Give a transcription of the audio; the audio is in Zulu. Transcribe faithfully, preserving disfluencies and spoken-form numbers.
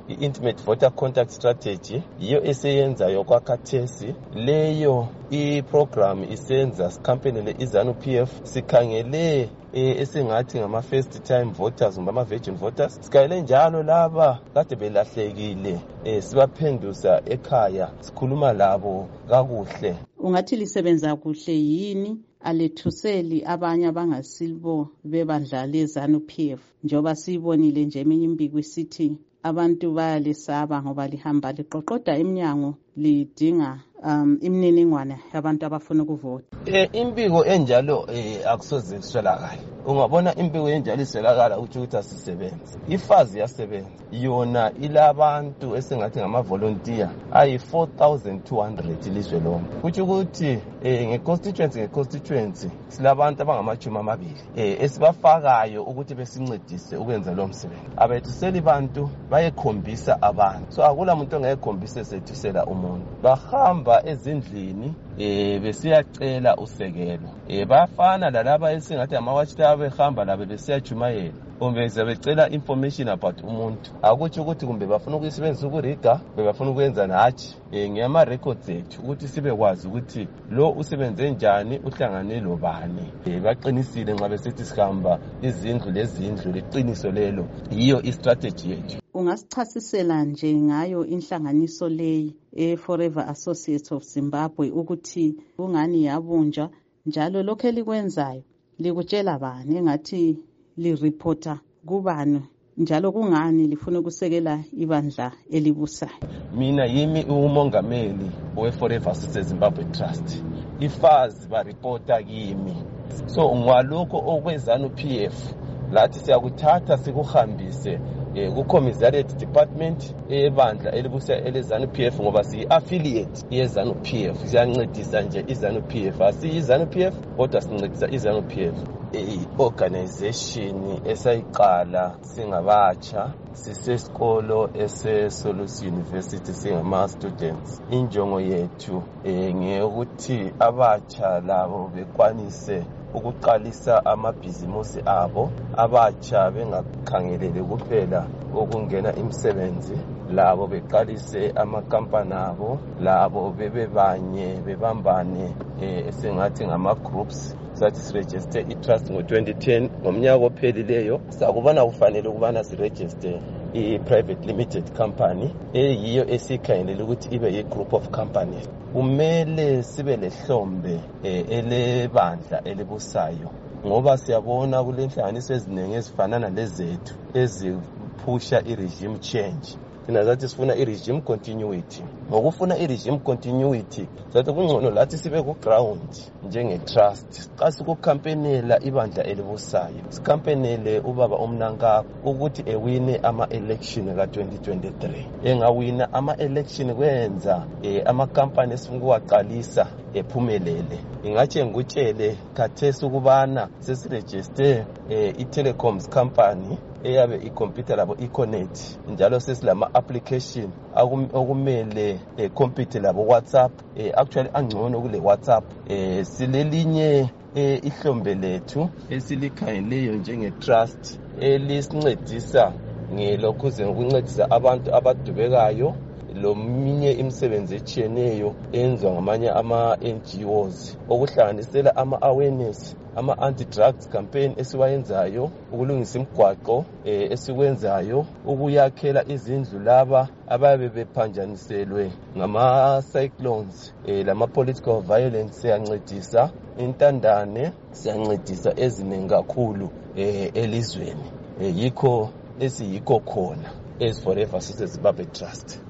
i-intimate voter contact strategy yiyo eseyenzayo kwakhathesi. Leyo i-program isenza sikhampenele iZANU-P F, sikhangele esingathi ngama first time voters kumbe ama virgin voters. Sikhangele njalo laba kade belahlekile sibaphendusa ekhaya, sikhuluma labo kakuhle. Ungathi lisebenza kuhle yini alethuseli abanye abangasilbo bebandla leZANU-P F njoba siyibonile nje eminye imbiko isithi abantu bayalisaba ngoba lihamba liqoqoda eminyango lidinga um imininingwane yabantu abafuna ukuvota? Eh imbiko enjalo eh akusoze kuswelakala. Ungabona imbiko enjalo iswelakala ukuthi ukuthi asisebenze. Ifazi yasebenza yona ilabantu esingathi ngama volunteer ayi four thousand two hundred ilizwe lonke. Kuthi ukuthi eh ngeconstituency ngeconstituency silabantu abangamajumi amabili eh esibafakayo ukuthi besincedise ukwenza lo msebenzi. Abethuseli bantu bayekhombisa abantu. So akula umuntu ongekhombisa sethusela umuntu. Bahamba ezindlini eh besiyacela usekelo. Eh bafana lalaba esingathi ama watchtower behamba labe besiyajumayela. Kumbe sebecela information about umuntu. Akuthi ukuthi kumbe bafuna ukuyisebenzisa ukuriga, bafuna ukwenza nathi eh ngiyama records ethu ukuthi sibe kwazi ukuthi lo usebenze njani, uhlangane lo bani. Eh baqinisile nxa besethi sihamba izindlu lezindlu liqiniso lelo. Yiyo i-strategy yethu. Ungasichasisela nje ngayo inhlanganiso leyi eForever Associates of Zimbabwe ukuthi kungani yabunjwa njalo lokho elikwenzayo likutshela bani engathi lireporta kubani njalo kungani lifuna ukusekela ibandla elibusayo? Mina yimi umongameli weForever Associates Zimbabwe Trust. Ifazi ba reporta kimi. So ngwalokho okweZANU-P F lathi siyakuthatha sikuhambise ku commissariat department ebandla elibusa eleZANU-P F ngoba siyi affiliate yeZANU-P F. Siyancedisa nje iZANU-P F, asiyi iZANU-P F kodwa sincedisa iZANU-P F. I-organization esayiqala singabatsha sisesikolo ese-Solusi University singama students. Injongo yethu ngeyokuthi abatsha labo bekwanise ukuqalisa amabhizimusi abo, abatsha bengakhangelele kuphela ukungena imisebenzi, labo beqalise amakampani abo, labo bebebanye bebambane esingathi ngama groups. Sathi siregister i-trust ngo twenty ten ngomnyaka ophelileyo. Sakubona kufanele ukubana siregister i-private limited company eyiyo esikhangelele ukuthi ibe yi-group of companies. Kumele sibe lehlombe elebandla elibusayo ngoba siyabona kule nhlanganiso eziningi ezifanana lezethu eziphusha i-regime change. Thina zathi sifuna i-regime continuity. Ngokufuna i-regime continuity zathi kungcono lathi sibe ku ground njenge-trust. Xa sikukhampenela ibandla elibusayo, sikhampenele ubaba uMnankaba ukuthi ewine ama-election ka twenty twenty-three. Engawina ama-election kwenza ama-company esifuna ukuwaqalisa ephumelele. Ingathi ngikutshele khathesi ukubana sesiregister i-telecoms company eyabe i-computer labo i-connect njalo sesilama application okumele compete labo WhatsApp. Actually angcono kule WhatsApp. Silelinye ihlombe lethu esilikhangeleyo njenge-trust elisincedisa ngelokhuze ngokuncedisa abantu abadubekayo lominye imisebenzi etshiyeneyo enzwa ngamanye ama-N G Os okuhlanganisela ama-awareness, ama-anti-drugs campaign esiwayenzayo, ukulungisa imigwaqo esikwenzayo, ukuyakhela izindlu laba ababe bephanjaniselwe ngama-cyclones lama-political violence. Siyancedisa intandane, siyancedisa eziningi kakhulu elizweni. Yikho esiyikho khona as Forever Associates Zimbabwe Trust.